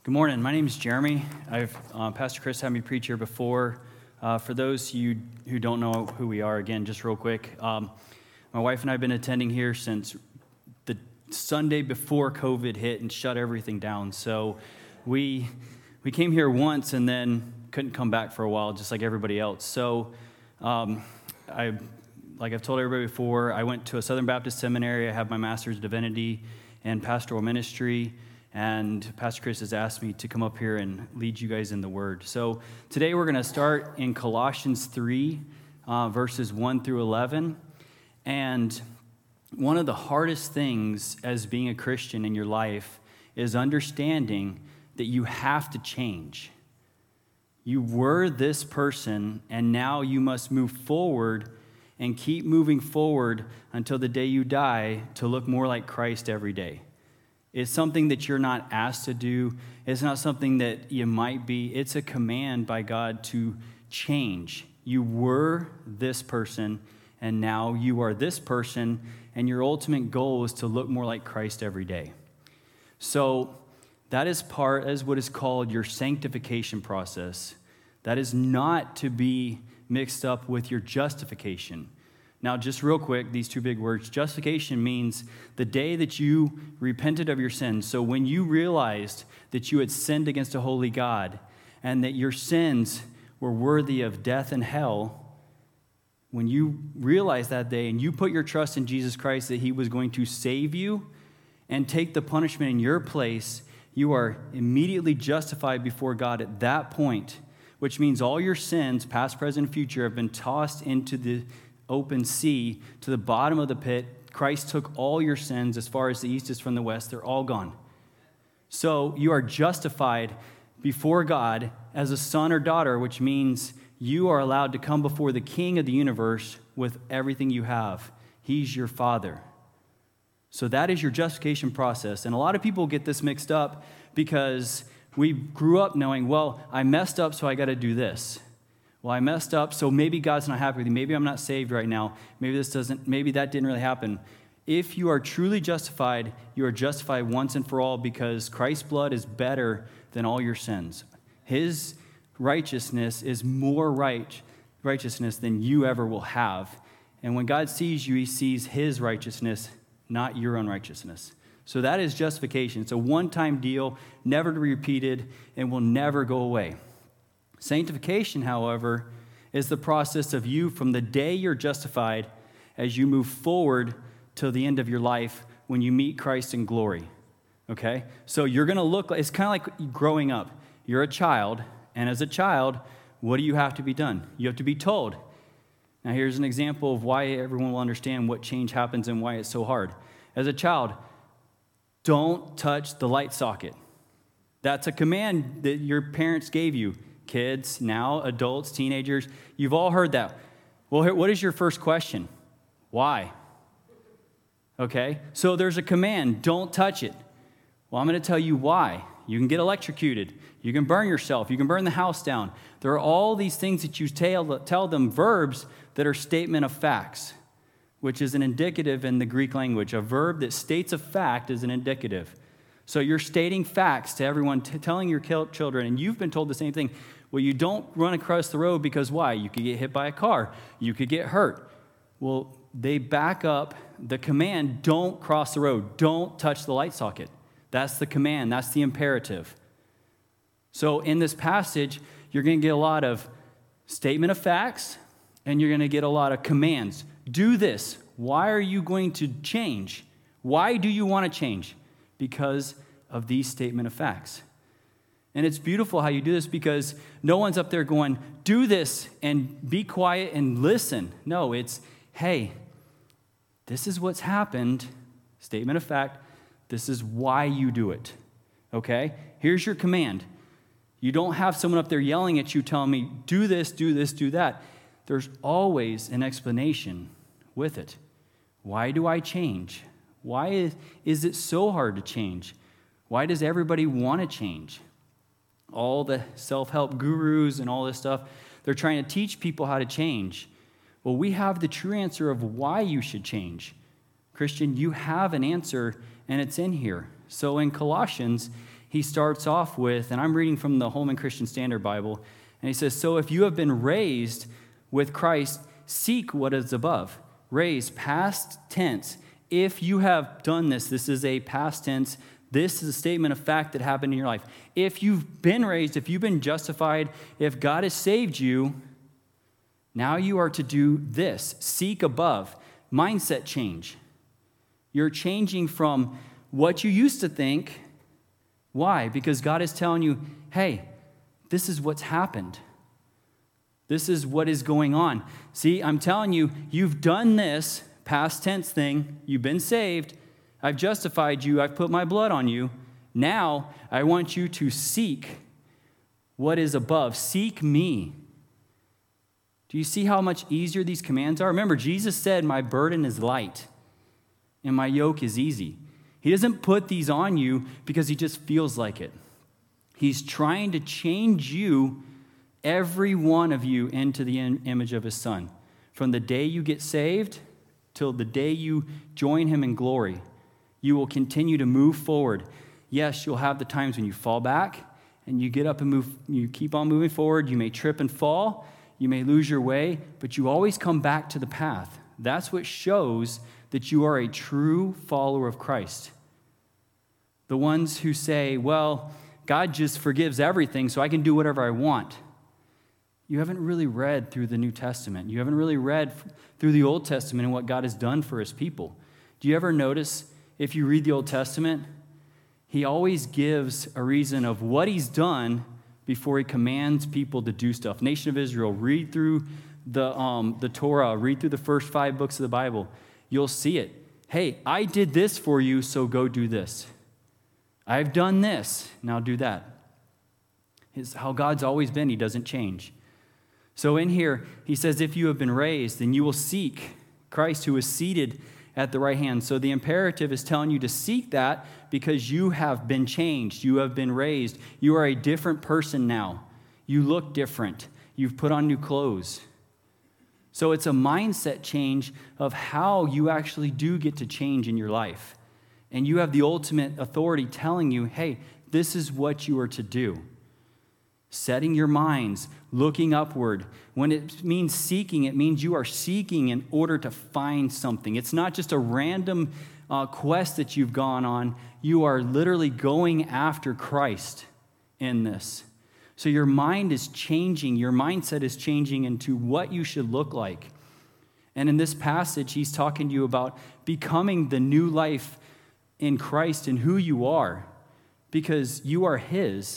Good morning. My name is Jeremy. Pastor Chris had me preach here before. For those you who don't know who we are, again, just real quick, my wife and I have been attending here since the Sunday before COVID hit and shut everything down. So we came here once and then couldn't come back for a while, just like everybody else. So like I've told everybody before, I went to a Southern Baptist seminary. I have my master's of divinity and pastoral ministry. And Pastor Chris has asked me to come up here and lead you guys in the Word. So today we're going to start in Colossians 3, verses 1 through 11. And one of the hardest things as being a Christian in your life is understanding that you have to change. You were this person, and now you must move forward and keep moving forward until the day you die to look more like Christ every day. It's something that you're not asked to do. It's not something that you might be. It's a command by God to change. You were this person, and now you are this person, and your ultimate goal is to look more like Christ every day. So that is what is called your sanctification process. That is not to be mixed up with your justification. Now, just real quick, these two big words. Justification means the day that you repented of your sins. So when you realized that you had sinned against a holy God and that your sins were worthy of death and hell, when you realized that day and you put your trust in Jesus Christ that he was going to save you and take the punishment in your place, you are immediately justified before God at that point, which means all your sins, past, present, and future, have been tossed into the open sea to the bottom of the pit. Christ took all your sins as far as the east is from the west. They're all gone. So you are justified before God as a son or daughter, which means you are allowed to come before the King of the universe with everything you have. He's your Father. So that is your justification process. And a lot of people get this mixed up because we grew up knowing, well, I messed up, so I got to do this. Well, I messed up, so maybe God's not happy with you. Maybe I'm not saved right now. Maybe that didn't really happen. If you are truly justified, you are justified once and for all because Christ's blood is better than all your sins. His righteousness is more righteousness than you ever will have. And when God sees you, he sees his righteousness, not your unrighteousness. So that is justification. It's a one-time deal, never to be repeated, and will never go away. Sanctification, however, is the process of you from the day you're justified as you move forward till the end of your life when you meet Christ in glory, okay? So you're going to look like, it's kind of like growing up. You're a child, and as a child, what do you have to be done? You have to be told. Now here's an example of why everyone will understand what change happens and why it's so hard. As a child, don't touch the light socket. That's a command that your parents gave you. Kids, now adults, teenagers, you've all heard that. Well, what is your first question? Why? Okay, so there's a command, don't touch it. Well, I'm going to tell you why. You can get electrocuted. You can burn yourself. You can burn the house down. There are all these things that you tell them, verbs that are statement of facts, which is an indicative in the Greek language. A verb that states a fact is an indicative. So you're stating facts to everyone, telling your children, and you've been told the same thing. Well, you don't run across the road because why? You could get hit by a car. You could get hurt. Well, they back up the command, don't cross the road. Don't touch the light socket. That's the command. That's the imperative. So in this passage, you're going to get a lot of statement of facts, and you're going to get a lot of commands. Do this. Why are you going to change? Why do you want to change? Because of these statement of facts. And it's beautiful how you do this because no one's up there going, do this and be quiet and listen. No, it's, hey, this is what's happened. Statement of fact. This is why you do it. Okay? Here's your command. You don't have someone up there yelling at you telling me, do this, do this, do that. There's always an explanation with it. Why do I change? Why is it so hard to change? Why does everybody want to change? All the self-help gurus and all this stuff, they're trying to teach people how to change. Well, we have the true answer of why you should change. Christian, you have an answer, and it's in here. So in Colossians, he starts off with, and I'm reading from the Holman Christian Standard Bible, and he says, so if you have been raised with Christ, seek what is above. Raised, past tense. If you have done this, this is a past tense. This is a statement of fact that happened in your life. If you've been raised, if you've been justified, if God has saved you, now you are to do this. Seek above. Mindset change. You're changing from what you used to think. Why? Because God is telling you, hey, this is what's happened. This is what is going on. See, I'm telling you, you've done this past tense thing. You've been saved. I've justified you. I've put my blood on you. Now, I want you to seek what is above. Seek me. Do you see how much easier these commands are? Remember, Jesus said, my burden is light and my yoke is easy. He doesn't put these on you because he just feels like it. He's trying to change you, every one of you, into the image of his Son. From the day you get saved till the day you join him in glory, you will continue to move forward. Yes, you'll have the times when you fall back and you get up and move. You keep on moving forward. You may trip and fall. You may lose your way, but you always come back to the path. That's what shows that you are a true follower of Christ. The ones who say, well, God just forgives everything, so I can do whatever I want. You haven't really read through the New Testament. You haven't really read through the Old Testament and what God has done for his people. Do you ever notice, if you read the Old Testament, he always gives a reason of what he's done before he commands people to do stuff. Nation of Israel, read through the Torah, read through the first 5 books of the Bible. You'll see it. Hey, I did this for you, so go do this. I've done this, now do that. It's how God's always been. He doesn't change. So in here, he says, if you have been raised, then you will seek Christ who is seated at the right hand. So the imperative is telling you to seek that because you have been changed. You have been raised. You are a different person now. You look different. You've put on new clothes. So it's a mindset change of how you actually do get to change in your life. And you have the ultimate authority telling you, hey, this is what you are to do. Setting your minds, looking upward. When it means seeking, it means you are seeking in order to find something. It's not just a random quest that you've gone on. You are literally going after Christ in this. So your mind is changing. Your mindset is changing into what you should look like. And in this passage, he's talking to you about becoming the new life in Christ and who you are, because you are his.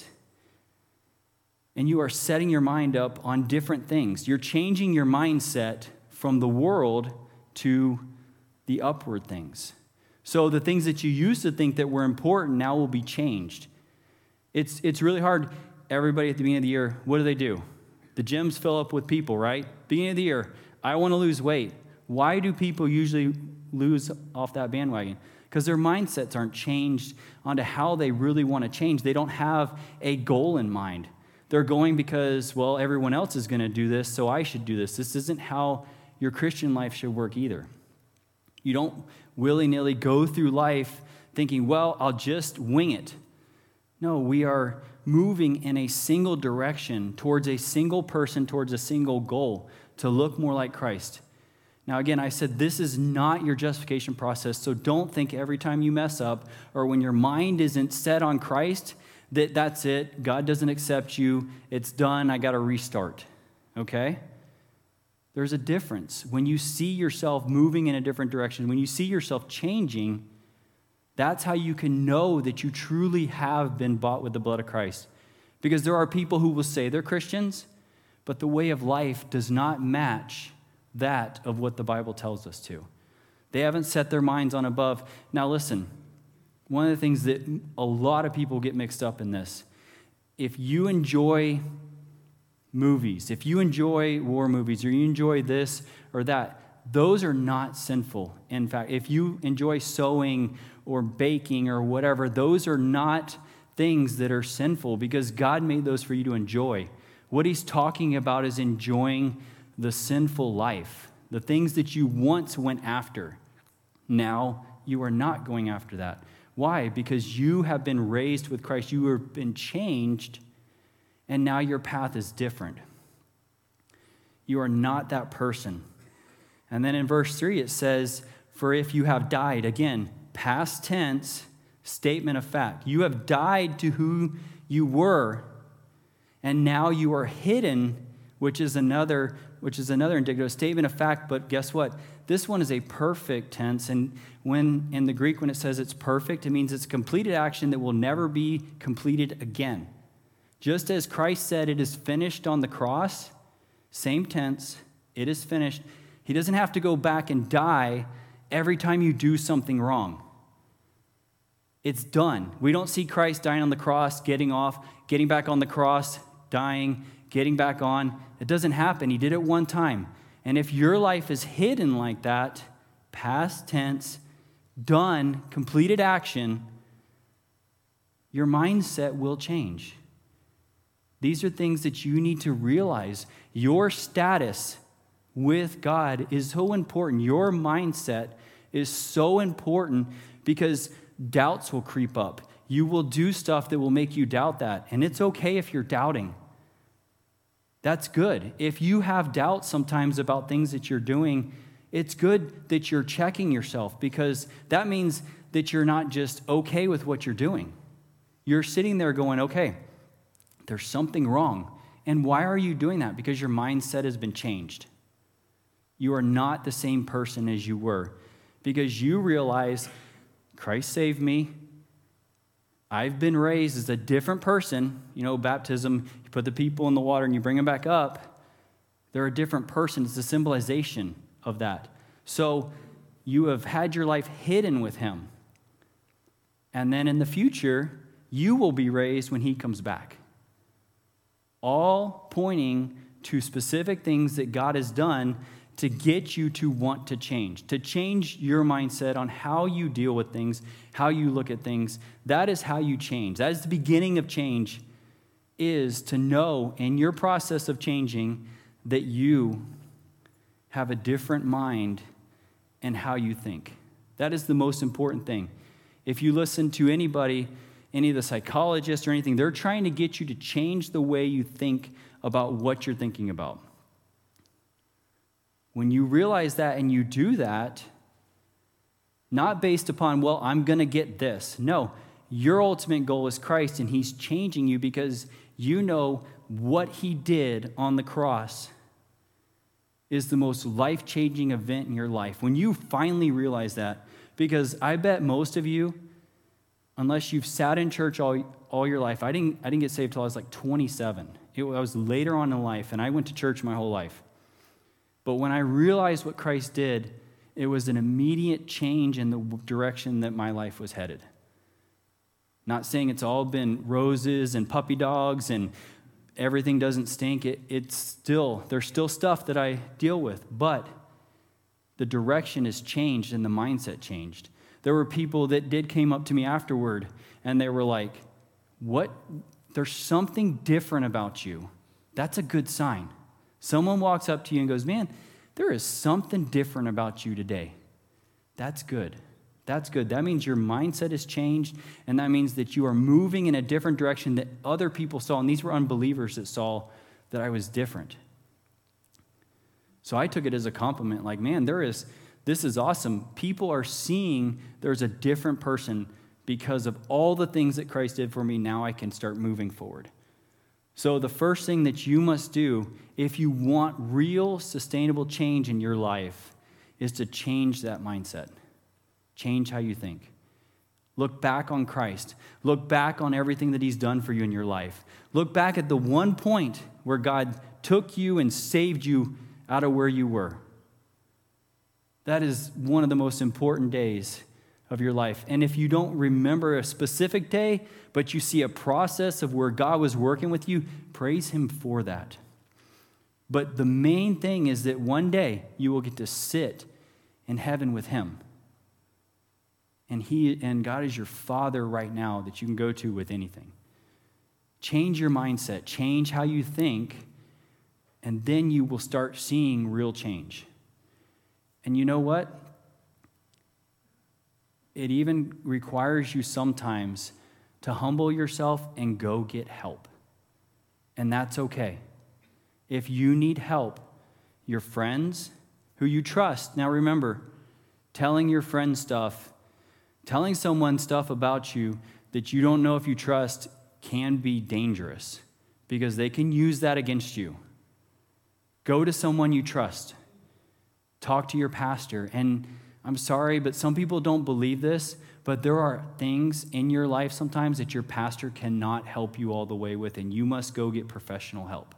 And you are setting your mind up on different things. You're changing your mindset from the world to the upward things. So the things that you used to think that were important now will be changed. It's really hard. Everybody at the beginning of the year, what do? The gyms fill up with people, right? Beginning of the year, I want to lose weight. Why do people usually lose off that bandwagon? Because their mindsets aren't changed onto how they really want to change. They don't have a goal in mind. They're going because, well, everyone else is going to do this, so I should do this. This isn't how your Christian life should work either. You don't willy-nilly go through life thinking, well, I'll just wing it. No, we are moving in a single direction towards a single person, towards a single goal, to look more like Christ. Now, again, I said this is not your justification process, so don't think every time you mess up or when your mind isn't set on Christ that's it, God doesn't accept you, it's done, I got to restart, okay? There's a difference. When you see yourself moving in a different direction, when you see yourself changing, that's how you can know that you truly have been bought with the blood of Christ. Because there are people who will say they're Christians, but the way of life does not match that of what the Bible tells us to. They haven't set their minds on above. Now listen, one of the things that a lot of people get mixed up in this, if you enjoy movies, if you enjoy war movies, or you enjoy this or that, those are not sinful. In fact, if you enjoy sewing or baking or whatever, those are not things that are sinful because God made those for you to enjoy. What he's talking about is enjoying the sinful life, the things that you once went after. Now you are not going after that. Why? Because you have been raised with Christ. You have been changed, and now your path is different. You are not that person. And then in verse 3 it says, for if you have died, again, past tense, statement of fact. You have died to who you were, and now you are hidden, which is another indicative statement of fact, but guess what? This one is a perfect tense, and when in the Greek, when it says it's perfect, it means it's a completed action that will never be completed again. Just as Christ said it is finished on the cross, same tense, it is finished. He doesn't have to go back and die every time you do something wrong. It's done. We don't see Christ dying on the cross, getting off, getting back on the cross, dying, getting back on. It doesn't happen. He did it one time. And if your life is hidden like that, past tense, done, completed action, your mindset will change. These are things that you need to realize. Your status with God is so important. Your mindset is so important because doubts will creep up. You will do stuff that will make you doubt that. And it's okay if you're doubting. That's good. If you have doubts sometimes about things that you're doing, it's good that you're checking yourself, because that means that you're not just okay with what you're doing. You're sitting there going, okay, there's something wrong. And why are you doing that? Because your mindset has been changed. You are not the same person as you were, because you realize Christ saved me. I've been raised as a different person. You know, baptism, you put the people in the water and you bring them back up. They're a different person. It's a symbolization of that. So you have had your life hidden with him. And then in the future, you will be raised when he comes back. All pointing to specific things that God has done to get you to want to change your mindset on how you deal with things, how you look at things. That is how you change. That is the beginning of change, is to know in your process of changing that you have a different mind and how you think. That is the most important thing. If you listen to anybody, any of the psychologists or anything, they're trying to get you to change the way you think about what you're thinking about. When you realize that and you do that, not based upon, well, I'm going to get this. No, your ultimate goal is Christ, and he's changing you because you know what he did on the cross is the most life-changing event in your life. When you finally realize that, because I bet most of you, unless you've sat in church all your life, I didn't get saved till I was like 27. I was later on in life, and I went to church my whole life. But when I realized what Christ did, it was an immediate change in the direction that my life was headed. Not saying it's all been roses and puppy dogs and everything doesn't stink. There's still stuff that I deal with, but the direction has changed and the mindset changed. There were people that came up to me afterward, and they were like, "What? There's something different about you." That's a good sign. Someone walks up to you and goes, "Man, there is something different about you today." That's good. That's good. That means your mindset has changed, and that means that you are moving in a different direction that other people saw, and these were unbelievers that saw that I was different. So I took it as a compliment, like, man, this is awesome. People are seeing there's a different person because of all the things that Christ did for me. Now I can start moving forward. So the first thing that you must do if you want real sustainable change in your life is to change that mindset. Change how you think. Look back on Christ. Look back on everything that he's done for you in your life. Look back at the one point where God took you and saved you out of where you were. That is one of the most important days of your life. And if you don't remember a specific day, but you see a process of where God was working with you, praise him for that. But the main thing is that one day you will get to sit in heaven with him. And God is your Father right now that you can go to with anything. Change your mindset, change how you think, and then you will start seeing real change. And you know what? it even requires you sometimes to humble yourself and go get help. And that's okay. If you need help, your friends who you trust, now remember, telling your friend stuff, telling someone stuff about you that you don't know if you trust can be dangerous because they can use that against you. Go to someone you trust. Talk to your pastor. And I'm sorry, but some people don't believe this, but there are things in your life sometimes that your pastor cannot help you all the way with, and you must go get professional help.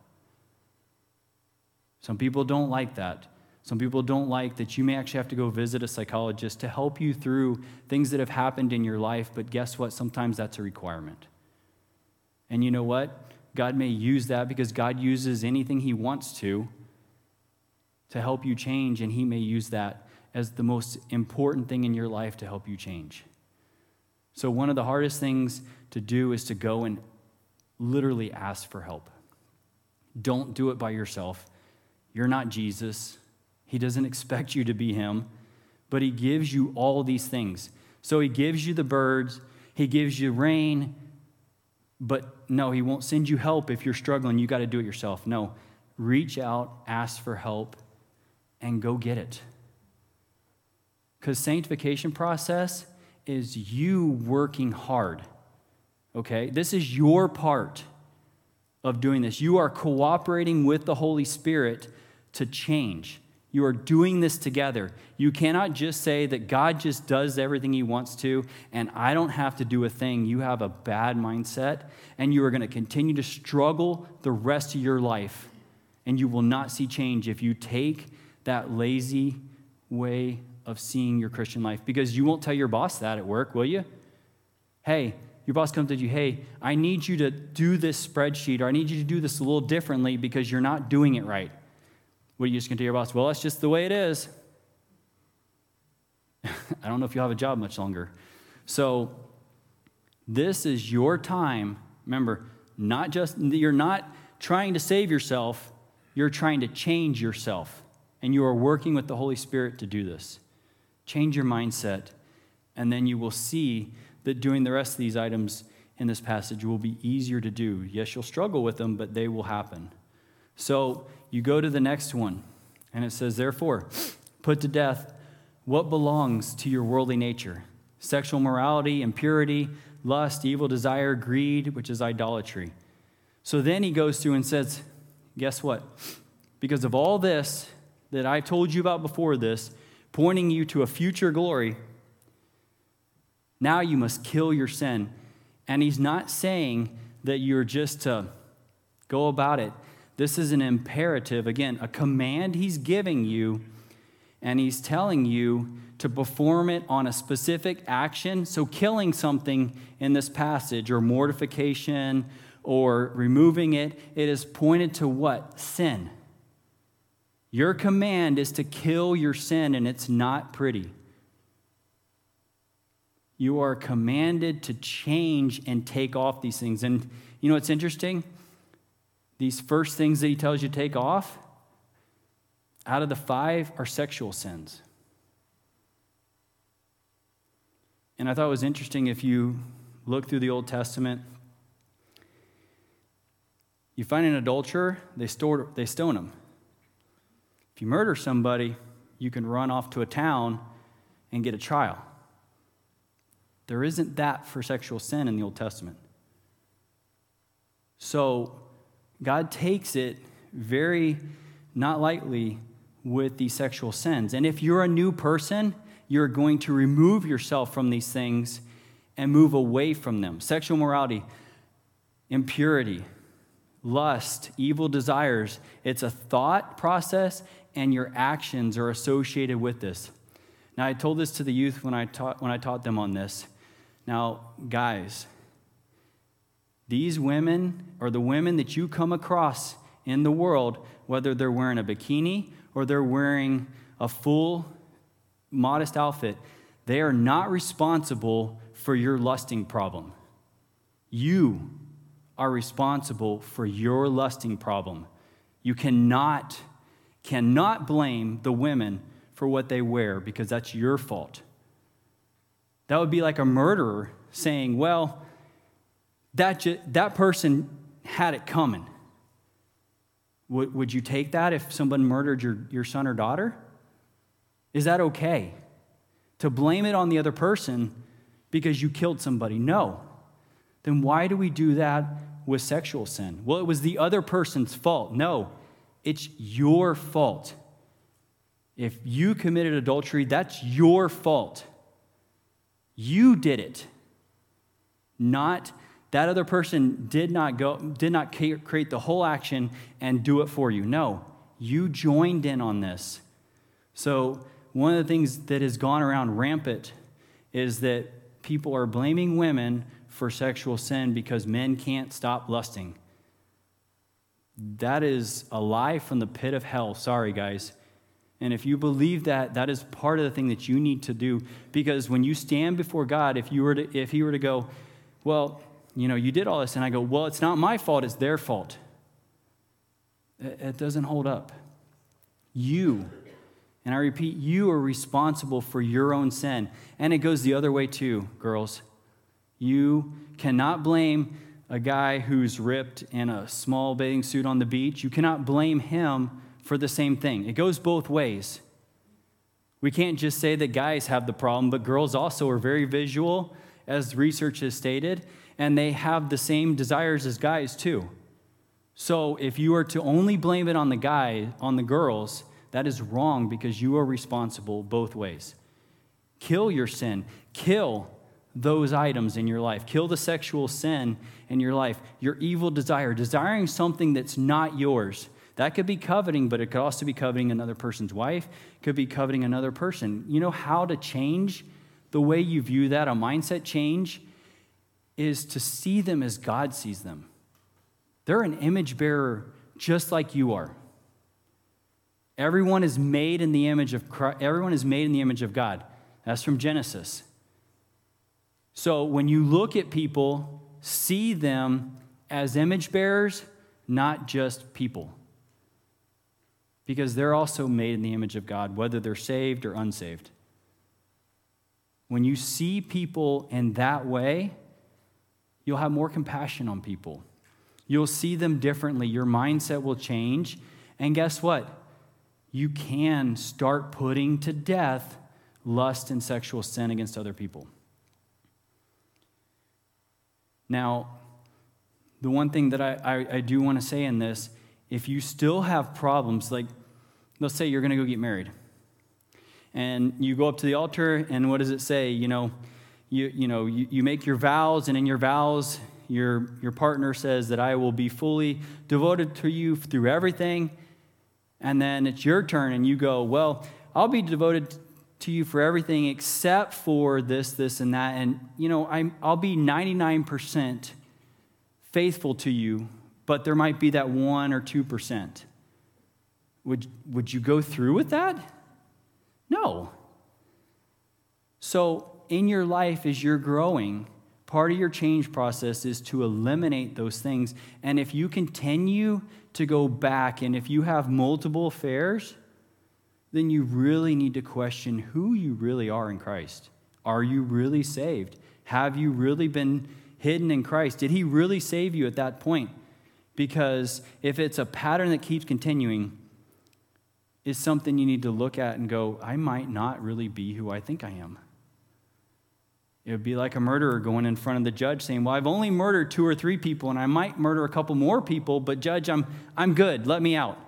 Some people don't like that. Some people don't like that you may actually have to go visit a psychologist to help you through things that have happened in your life, but guess what? Sometimes that's a requirement. And you know what? God may use that because God uses anything he wants to help you change, and he may use that as the most important thing in your life to help you change. So one of the hardest things to do is to go and literally ask for help. Don't do it by yourself. You're not Jesus. He doesn't expect you to be him, but he gives you all these things. So he gives you the birds, he gives you rain, but no, he won't send you help if you're struggling. You got to do it yourself. No, reach out, ask for help, and go get it. Because sanctification process is you working hard, okay? This is your part of doing this. You are cooperating with the Holy Spirit to change. You are doing this together. You cannot just say that God just does everything he wants to, and I don't have to do a thing. You have a bad mindset, and you are going to continue to struggle the rest of your life, and you will not see change if you take that lazy way of seeing your Christian life, because you won't tell your boss that at work, will you? Hey, your boss comes to you, hey, I need you to do this spreadsheet, or I need you to do this a little differently because you're not doing it right. What are you just going to tell your boss? Well, that's just the way it is. I don't know if you'll have a job much longer. So this is your time. Remember, you're not trying to save yourself. You're trying to change yourself. And you are working with the Holy Spirit to do this. Change your mindset, and then you will see that doing the rest of these items in this passage will be easier to do. Yes, you'll struggle with them, but they will happen. So you go to the next one, and it says, therefore, put to death what belongs to your worldly nature: sexual morality, impurity, lust, evil desire, greed, which is idolatry. So then he goes through and says, guess what? Because of all this that I told you about before this, pointing you to a future glory, now you must kill your sin. And he's not saying that you're just to go about it. This is an imperative, again, a command he's giving you, and he's telling you to perform it on a specific action. So killing something in this passage, or mortification, or removing it, it is pointed to what? Sin. Your command is to kill your sin, and it's not pretty. You are commanded to change and take off these things. And you know what's interesting? These first things that he tells you to take off, out of the 5 are sexual sins. And I thought it was interesting, if you look through the Old Testament, you find an adulterer, they stone him. If you murder somebody, you can run off to a town and get a trial. There isn't that for sexual sin in the Old Testament. So God takes it very not lightly with these sexual sins. And if you're a new person, you're going to remove yourself from these things and move away from them. Sexual morality, impurity, lust, evil desires. It's a thought process, and your actions are associated with this. Now, I told this to the youth when I taught them on this. Now, guys, these women, or the women that you come across in the world, whether they're wearing a bikini or they're wearing a full modest outfit, they are not responsible for your lusting problem. You are responsible for your lusting problem. You cannot blame the women for what they wear, because that's your fault. That would be like a murderer saying, well, that person had it coming. Would you take that if someone murdered your son or daughter? Is that okay? To blame it on the other person because you killed somebody? No. Then why do we do that with sexual sin? Well, it was the other person's fault. No, it's your fault. If you committed adultery, that's your fault. You did it. Not that other person did not create the whole action and do it for you. No, you joined in on this. So one of the things that has gone around rampant is that people are blaming women for sexual sin because men can't stop lusting. That is a lie from the pit of hell. Sorry, guys. And if you believe that, that is part of the thing that you need to do. Because when you stand before God, if he were to go, well, you did all this, and I go, well, it's not my fault, it's their fault. It doesn't hold up. You, and I repeat, you are responsible for your own sin. And it goes the other way too, girls. You cannot blame a guy who's ripped in a small bathing suit on the beach. You cannot blame him for the same thing. It goes both ways. We can't just say that guys have the problem, but girls also are very visual, as research has stated, and they have the same desires as guys too. So if you are to only blame it on the girls, that is wrong because you are responsible both ways. Kill your sin. Kill those items in your life. Kill the sexual sin in your life. Your evil desire, desiring something that's not yours. That could be coveting, but it could also be coveting another person's wife. It could be coveting another person. You know how to change the way you view that? A mindset change is to see them as God sees them. They're an image bearer just like you are. Everyone is made in the image of Christ. Everyone is made in the image of God. That's from Genesis. So when you look at people, see them as image bearers, not just people. Because they're also made in the image of God, whether they're saved or unsaved. When you see people in that way, you'll have more compassion on people. You'll see them differently. Your mindset will change. And guess what? You can start putting to death lust and sexual sin against other people. Now, the one thing that I do want to say in this, if you still have problems, like let's say you're going to go get married, and you go up to the altar, and what does it say? You make your vows, and in your vows, your partner says that I will be fully devoted to you through everything, and then it's your turn, and you go, well, I'll be devoted to you for everything except for this, this, and that, and I'll be 99% faithful to you, but there might be that 1 or 2%. Would you go through with that? No. So in your life, as you're growing, part of your change process is to eliminate those things. And if you continue to go back, and if you have multiple affairs, then you really need to question who you really are in Christ. Are you really saved? Have you really been hidden in Christ? Did he really save you at that point? Because if it's a pattern that keeps continuing, it's something you need to look at and go, I might not really be who I think I am. It would be like a murderer going in front of the judge saying, well, I've only murdered 2 or 3 people, and I might murder a couple more people, but judge, I'm good. Let me out.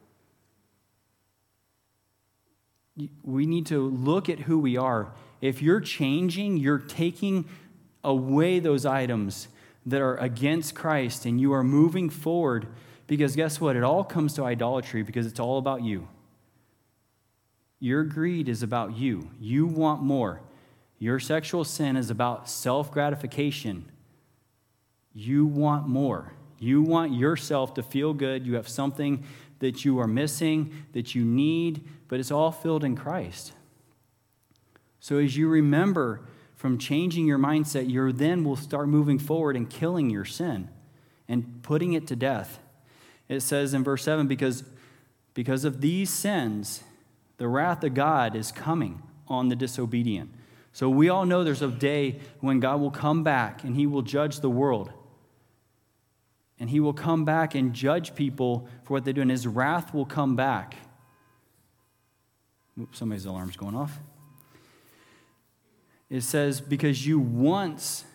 We need to look at who we are. If you're changing, you're taking away those items that are against Christ, and you are moving forward, because guess what? It all comes to idolatry because it's all about you. Your greed is about you. You want more. Your sexual sin is about self-gratification. You want more. You want yourself to feel good. You have something that you are missing, that you need, but it's all filled in Christ. So as you remember from changing your mindset, you then will start moving forward and killing your sin and putting it to death. It says in verse 7, because of these sins, the wrath of God is coming on the disobedient. So we all know there's a day when God will come back and he will judge the world. And he will come back and judge people for what they do, and his wrath will come back. Oops, somebody's alarm's going off. It says, because you once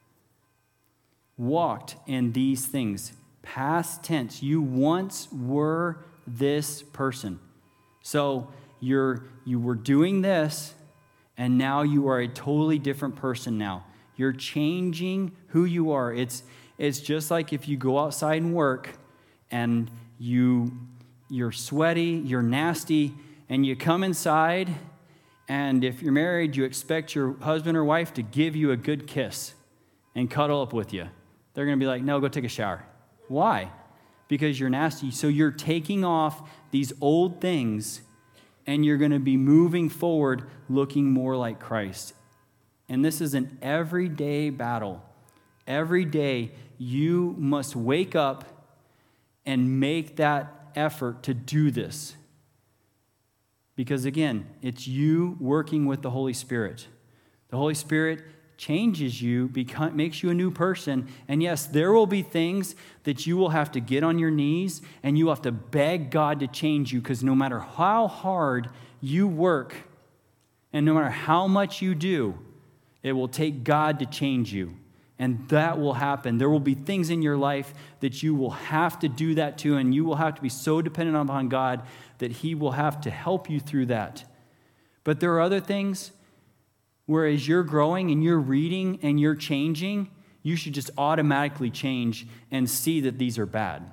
walked in these things. Past tense, you once were this person. So you were doing this, and now you are a totally different person now. You're changing who you are. It's just like if you go outside and work, and you're sweaty, you're nasty, and you come inside, and if you're married, you expect your husband or wife to give you a good kiss and cuddle up with you. They're going to be like, no, go take a shower. Why? Because you're nasty. So you're taking off these old things, and you're going to be moving forward looking more like Christ. And this is an everyday battle. Every day you must wake up and make that effort to do this. Because again, it's you working with the Holy Spirit. The Holy Spirit changes you, makes you a new person. And yes, there will be things that you will have to get on your knees and you have to beg God to change you, because no matter how hard you work and no matter how much you do, it will take God to change you. And that will happen. There will be things in your life that you will have to do that to, and you will have to be so dependent upon God that he will have to help you through that. But there are other things where as you're growing and you're reading and you're changing, you should just automatically change and see that these are bad.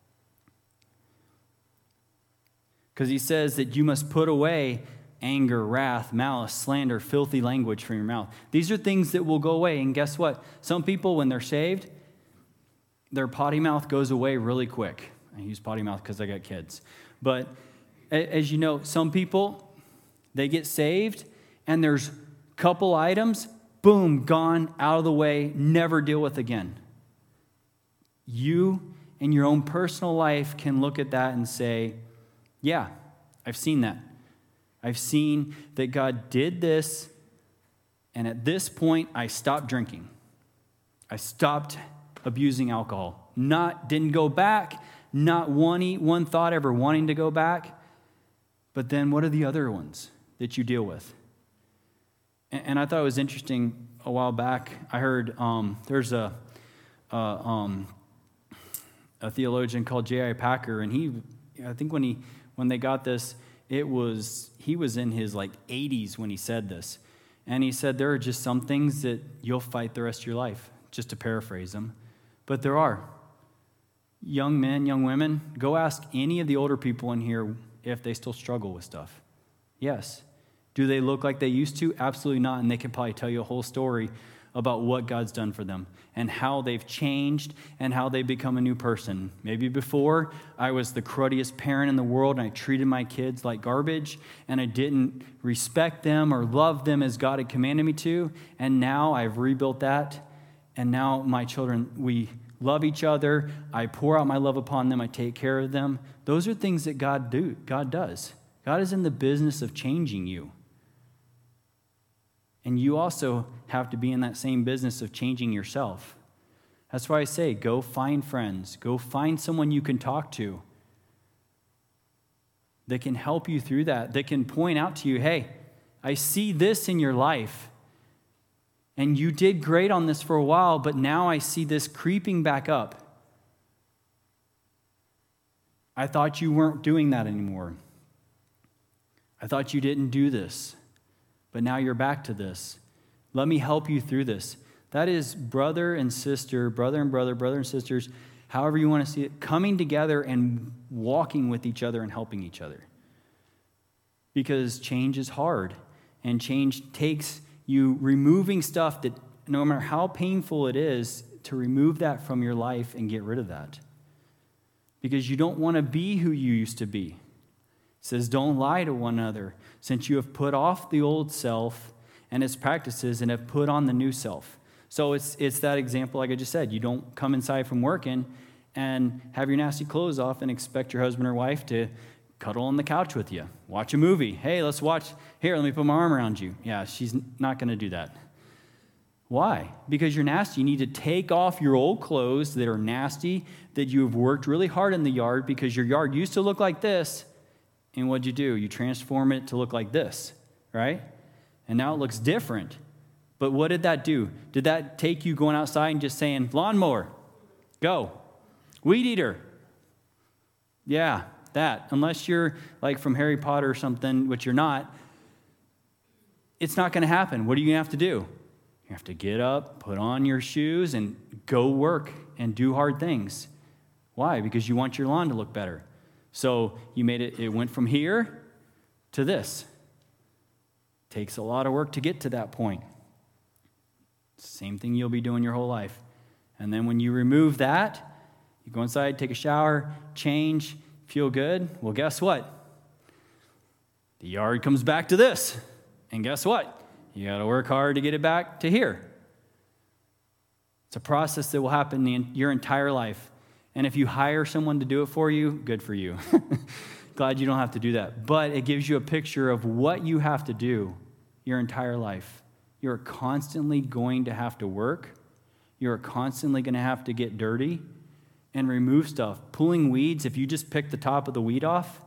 Because he says that you must put away anger, wrath, malice, slander, filthy language from your mouth. These are things that will go away. And guess what? Some people, when they're saved, their potty mouth goes away really quick. I use potty mouth because I got kids. But as you know, some people, they get saved, and there's a couple items, boom, gone, out of the way, never deal with again. You, in your own personal life, can look at that and say, yeah, I've seen that. I've seen that God did this, and at this point, I stopped drinking. I stopped abusing alcohol. Didn't go back, not one thought ever wanting to go back. But then what are the other ones that you deal with? And I thought it was interesting a while back. I heard there's a theologian called J.I. Packer, and I think when they got this, he was in his 80s when he said this. And he said there are just some things that you'll fight the rest of your life, just to paraphrase him. But there are. Young men, young women, go ask any of the older people in here if they still struggle with stuff. Yes. Do they look like they used to? Absolutely not. And they can probably tell you a whole story about what God's done for them and how they've changed and how they become a new person. Maybe before, I was the cruddiest parent in the world, and I treated my kids like garbage, and I didn't respect them or love them as God had commanded me to. And now I've rebuilt that, and now my children, we love each other. I pour out my love upon them. I take care of them. Those are things that God does. God is in the business of changing you. And you also have to be in that same business of changing yourself. That's why I say, go find friends. Go find someone you can talk to that can help you through that can point out to you, hey, I see this in your life. And you did great on this for a while, but now I see this creeping back up. I thought you weren't doing that anymore. I thought you didn't do this. But now you're back to this. Let me help you through this. That is brother and sister, brother and brother, brother and sisters, however you want to see it, coming together and walking with each other and helping each other. Because change is hard, and change takes you removing stuff that no matter how painful it is, to remove that from your life and get rid of that. Because you don't want to be who you used to be. It says, don't lie to one another, since you have put off the old self and its practices and have put on the new self. So it's that example, like I just said. You don't come inside from working and have your nasty clothes off and expect your husband or wife to cuddle on the couch with you, watch a movie. Hey, let's watch. Here, let me put my arm around you. Yeah, she's not going to do that. Why? Because you're nasty. You need to take off your old clothes that are nasty, that you've worked really hard in the yard because your yard used to look like this. And what'd you do? You transform it to look like this, right? And now it looks different. But what did that do? Did that take you going outside and just saying, lawnmower, go, weed eater? Yeah, that. Unless you're like from Harry Potter or something, which you're not, it's not going to happen. What are you going to have to do? You have to get up, put on your shoes, and go work and do hard things. Why? Because you want your lawn to look better. So you made it went from here to this. Takes a lot of work to get to that point. Same thing you'll be doing your whole life. And then when you remove that, you go inside, take a shower, change, feel good. Well, guess what? The yard comes back to this. And guess what? You got to work hard to get it back to here. It's a process that will happen your entire life. And if you hire someone to do it for you, good for you. Glad you don't have to do that. But it gives you a picture of what you have to do your entire life. You're constantly going to have to work. You're constantly going to have to get dirty and remove stuff. Pulling weeds, if you just pick the top of the weed off,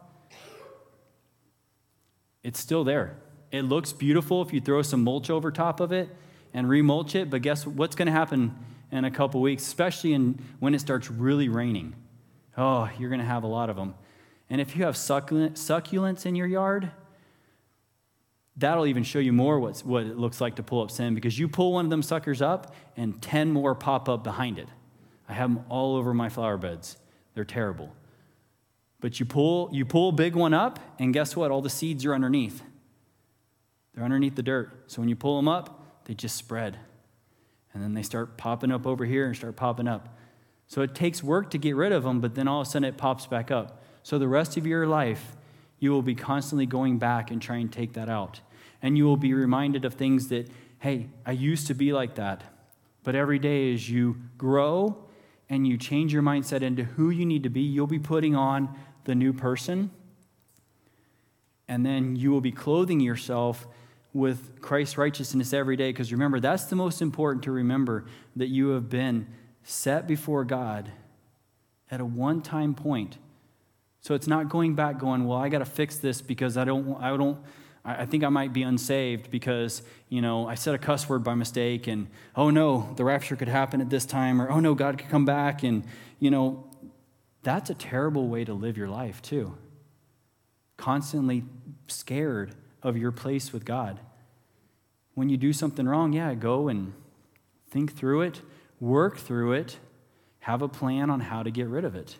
it's still there. It looks beautiful if you throw some mulch over top of it and remulch it, but guess what's going to happen in a couple weeks, especially when it starts really raining? Oh, you're going to have a lot of them. And if you have succulents in your yard, that'll even show you more what it looks like to pull up sin, because you pull one of them suckers up and 10 more pop up behind it. I have them all over my flower beds. They're terrible. But you pull a big one up, and guess what? All the seeds are underneath. They're underneath the dirt. So when you pull them up, they just spread. And then they start popping up over here and start popping up. So it takes work to get rid of them, but then all of a sudden it pops back up. So the rest of your life, you will be constantly going back and trying to take that out. And you will be reminded of things that, hey, I used to be like that. But every day as you grow and you change your mindset into who you need to be, you'll be putting on the new person. And then you will be clothing yourself with Christ's righteousness every day. Because remember, that's the most important to remember, that you have been set before God at a one-time point. So it's not going back going, well, I got to fix this because I think I might be unsaved because, I said a cuss word by mistake, and, oh no, the rapture could happen at this time, or, oh no, God could come back. And, that's a terrible way to live your life too. Constantly scared of your place with God. When you do something wrong, go and think through it, work through it, have a plan on how to get rid of it.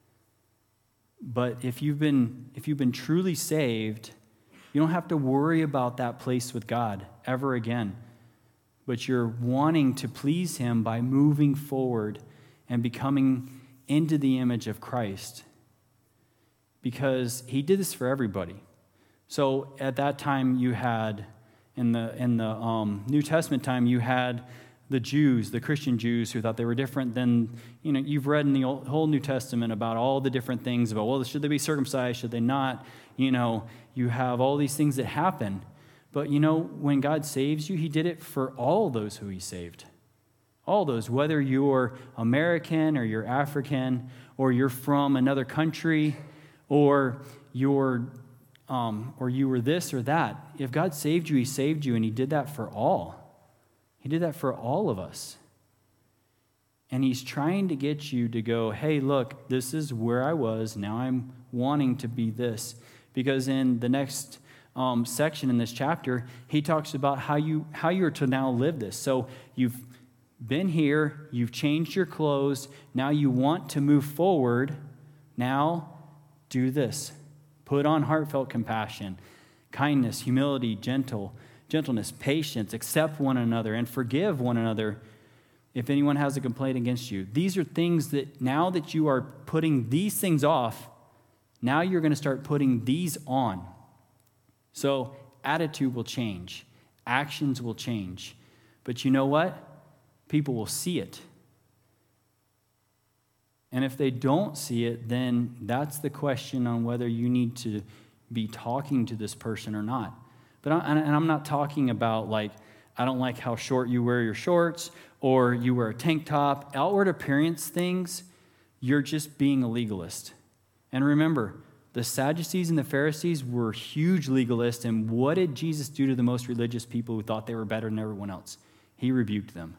But if you've been truly saved, you don't have to worry about that place with God ever again. But you're wanting to please Him by moving forward and becoming into the image of Christ. Because He did this for everybody. So at that time you had, in the New Testament time, you had the Jews, the Christian Jews, who thought they were different than, you've read in the whole New Testament about all the different things about, well, should they be circumcised, should they not? You have all these things that happen. But, when God saves you, He did it for all those who He saved. All those, whether you're American or you're African or you're from another country or you were this or that. If God saved you, He saved you, and He did that for all. He did that for all of us. And He's trying to get you to go, hey, look, this is where I was. Now I'm wanting to be this. Because in the next section in this chapter, He talks about how you're to now live this. So you've been here, you've changed your clothes, now you want to move forward. Now do this. Put on heartfelt compassion, kindness, humility, gentleness, patience, accept one another, and forgive one another if anyone has a complaint against you. These are things that now that you are putting these things off, now you're going to start putting these on. So attitude will change. Actions will change. But you know what? People will see it. And if they don't see it, then that's the question on whether you need to be talking to this person or not. I'm not talking about like, I don't like how short you wear your shorts or you wear a tank top. Outward appearance things, you're just being a legalist. And remember, the Sadducees and the Pharisees were huge legalists, and what did Jesus do to the most religious people who thought they were better than everyone else? He rebuked them.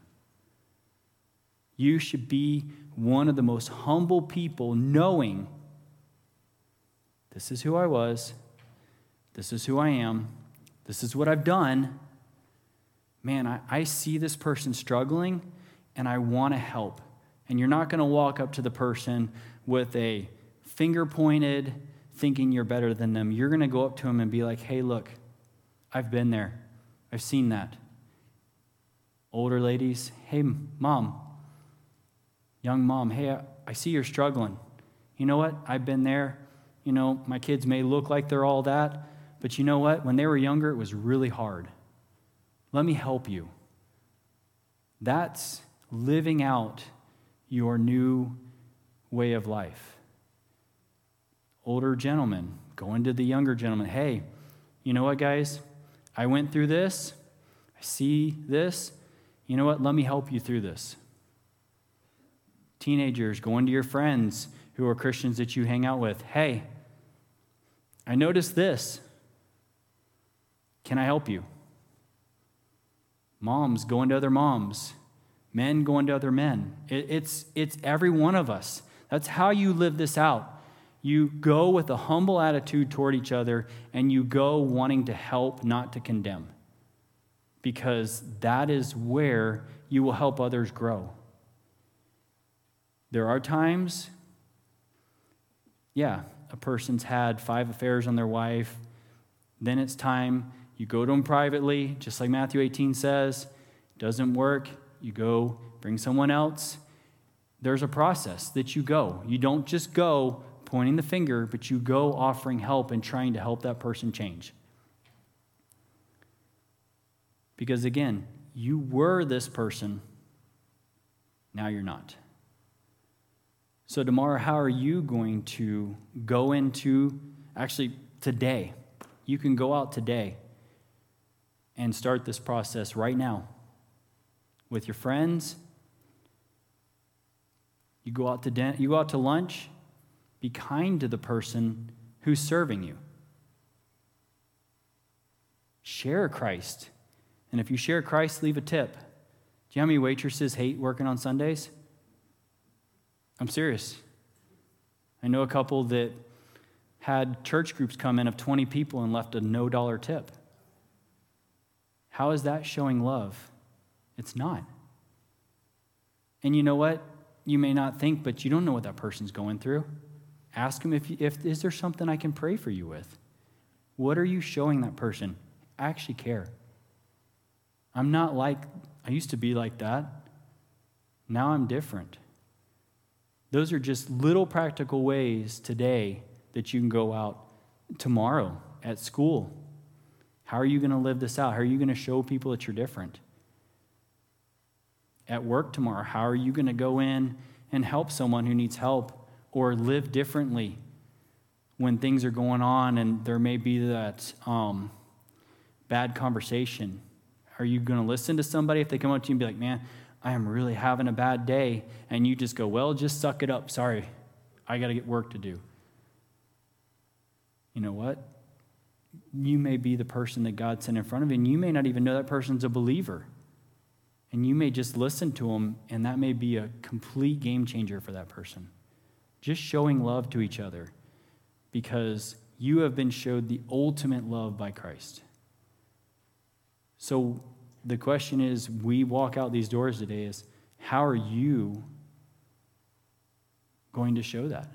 You should be one of the most humble people, knowing this is who I was, this is who I am, this is what I've done. Man, I see this person struggling, and I want to help. And you're not going to walk up to the person with a finger pointed, thinking you're better than them. You're going to go up to them and be like, hey, look, I've been there. I've seen that. Older ladies, hey, mom, young mom, hey, I see you're struggling. You know what? I've been there. You know, my kids may look like they're all that, but you know what? When they were younger, it was really hard. Let me help you. That's living out your new way of life. Older gentlemen, going to the younger gentleman, hey, you know what, guys? I went through this. I see this. You know what? Let me help you through this. Teenagers, going to your friends who are Christians that you hang out with. Hey, I noticed this. Can I help you? Moms going to other moms. Men going to other men. It's every one of us. That's how you live this out. You go with a humble attitude toward each other, and you go wanting to help, not to condemn. Because that is where you will help others grow. There are times, a person's had 5 affairs on their wife. Then it's time, you go to them privately, just like Matthew 18 says. Doesn't work, you go bring someone else. There's a process that you go. You don't just go pointing the finger, but you go offering help and trying to help that person change. Because again, you were this person, now you're not. So tomorrow, how are you going to go into, actually today, you can go out today and start this process right now with your friends. You go out to dinner, you go out to lunch, be kind to the person who's serving you. Share Christ. And if you share Christ, leave a tip. Do you know how many waitresses hate working on Sundays? I'm serious. I know a couple that had church groups come in of 20 people and left a $0 tip. How is that showing love? It's not. And you know what? You may not think, but you don't know what that person's going through. Ask them if is there something I can pray for you with? What are you showing that person? I actually care. I'm not like, I used to be like that. Now I'm different. Those are just little practical ways today that you can go out tomorrow at school. How are you going to live this out? How are you going to show people that you're different? At work tomorrow, how are you going to go in and help someone who needs help or live differently when things are going on and there may be that bad conversation? Are you going to listen to somebody if they come up to you and be like, man, I am really having a bad day, and you just go, well, just suck it up. Sorry, I got to get work to do. You know what? You may be the person that God sent in front of you, and you may not even know that person's a believer. And you may just listen to them, and that may be a complete game changer for that person. Just showing love to each other, because you have been showed the ultimate love by Christ. So the question is, we walk out these doors today, is how are you going to show that?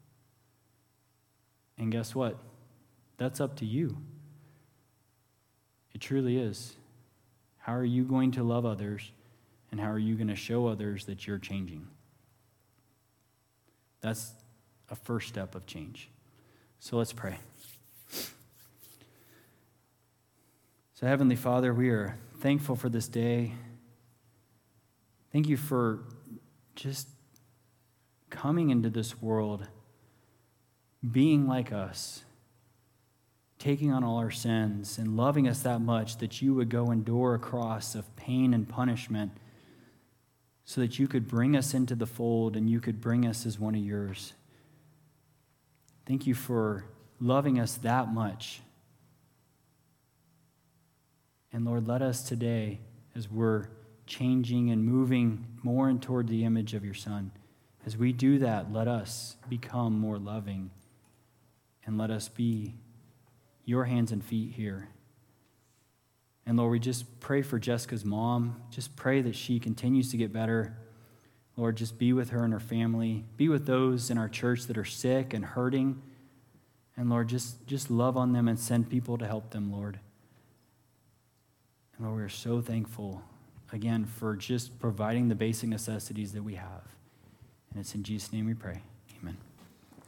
And guess what? That's up to you. It truly is. How are you going to love others, and how are you going to show others that you're changing? That's a first step of change. So let's pray. So Heavenly Father, we are thankful for this day. Thank you for just coming into this world, being like us, taking on all our sins and loving us that much that you would go endure a cross of pain and punishment so that you could bring us into the fold and you could bring us as one of yours. Thank you for loving us that much. And Lord, let us today, as we're changing and moving more and toward the image of your Son, as we do that, let us become more loving and let us be your hands and feet here. And Lord, we just pray for Jessica's mom. Just pray that she continues to get better. Lord, just be with her and her family. Be with those in our church that are sick and hurting. And Lord, just love on them and send people to help them, Lord. And Lord, we are so thankful, again, for just providing the basic necessities that we have. And it's in Jesus' name we pray.